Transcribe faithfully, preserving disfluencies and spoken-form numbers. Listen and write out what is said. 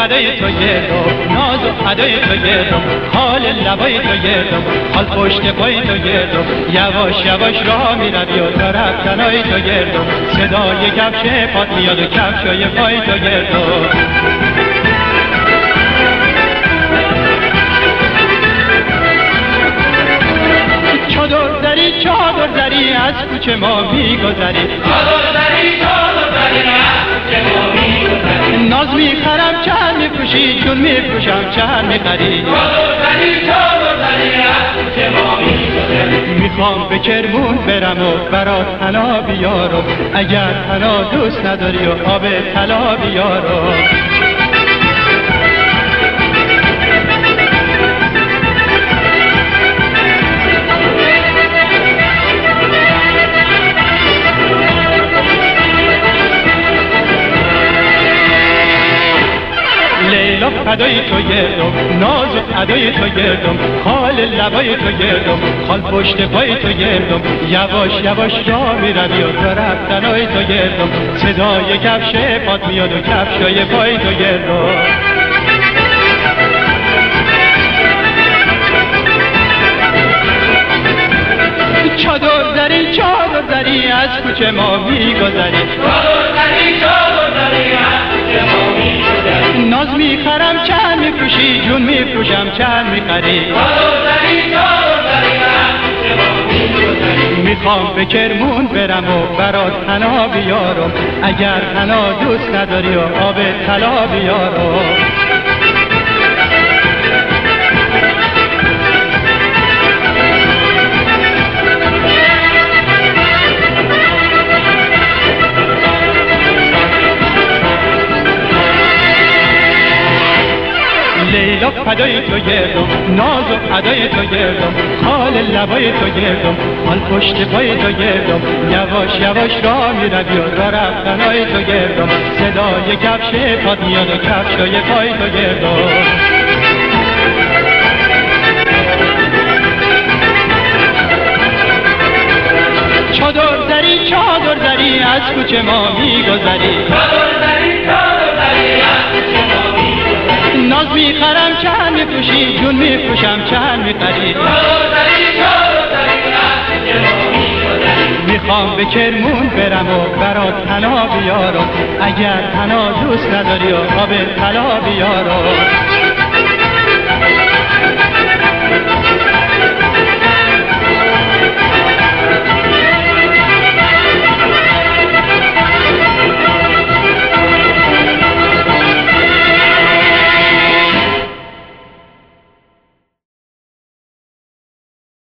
فدای تو گردم، ناز و ادای تو گردم، حال لبای تو گردم، حال پشت پای تو گردم، یواش یواش راه میروی و تا رفتنای تو گردم، صدای کفش پات میاد و کفشای پای تو گردم. چادر زری چادر زری از کوچه ما میگذری، چادر زری چادر زری از کوچه ما میگذری، ناز میخرم چند میفروشی چون میفروشم چند میخری، چادر زری چادر زری از کوچه ما میگذری. میخوام به کرمون برم و برات حنا بیارم، اگر حنا دوست نداری و آب طلا بیارم. لیلا فدای تو گردم، ناز و ادای تو گردم، حال لبای تو گردم، حال پشت پای تو گردم، یواش یواش راه میروی و تا رفتنای تو گردم، صدای کفش پات میاد و کفشای پای تو گردم. چادر زری چادر زری از کوچه ما میگذری، چادر زری چادر زری از کوچه ما میگذری، ناز میخرم چند میفروشی جون میفروشم چند میخری، چادر زری چادر زری از کوچه ما میگذری. میخوام به کرمون برم و برات حنا بیارم، اگر حنا دوست نداری و آب طلا بیارم. لیلا فدای تو گردم، ناز و ادای تو گردم، حال لبای تو گردم، حال پشت پای تو گردم، یواش یواش راه میروی و راه رفتنای تو گردم، صدای کفش پات میاد و کفشای پای تو گردم. چادر زری چادر زری از کوچه ما میگذری، چادر زری چادر زری از کوچه ما میگذری، ناز میخرم چند میفروشی جون میفروشم چند میخری، چادر زری چادر زری از کوچه ما میگذری. میخوام به کرمون برم و برات حنا بیارم، اگر حنا دوست نداری و آب طلا بیارم.